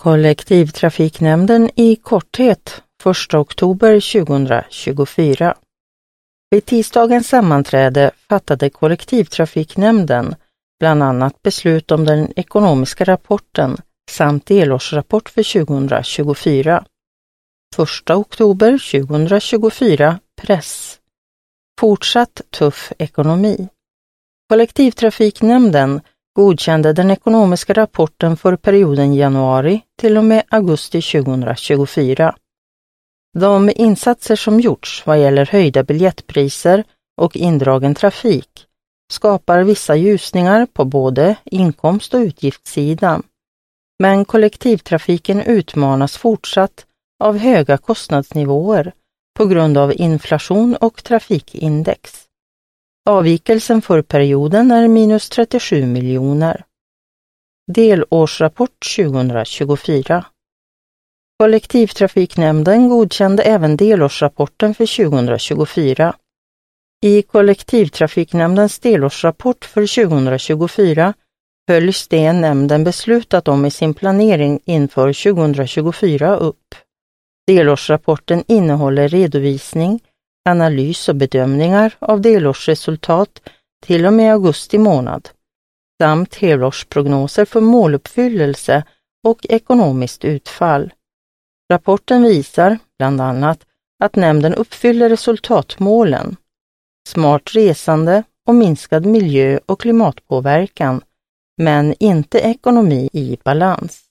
Kollektivtrafiknämnden i korthet 1 oktober 2024. Vid tisdagens sammanträde fattade kollektivtrafiknämnden bland annat beslut om den ekonomiska rapporten samt delårsrapport för 2024. 1 oktober 2024 press. Fortsatt tuff ekonomi. Kollektivtrafiknämnden godkände den ekonomiska rapporten för perioden januari till och med augusti 2024. De insatser som gjorts vad gäller höjda biljettpriser och indragen trafik skapar vissa ljusningar på både inkomst- och utgiftssidan. Men kollektivtrafiken utmanas fortsatt av höga kostnadsnivåer på grund av inflation och trafikindex. Avvikelsen för perioden är minus 37 miljoner. Delårsrapport 2024. Kollektivtrafiknämnden godkände även delårsrapporten för 2024. I kollektivtrafiknämndens delårsrapport för 2024 följs det nämnden beslutat om i sin planering inför 2024 upp. Delårsrapporten innehåller redovisning, analys och bedömningar av delårsresultat till och med augusti månad, samt helårsprognoser för måluppfyllelse och ekonomiskt utfall. Rapporten visar bland annat att nämnden uppfyller resultatmålen, smart resande och minskad miljö- och klimatpåverkan, men inte ekonomi i balans.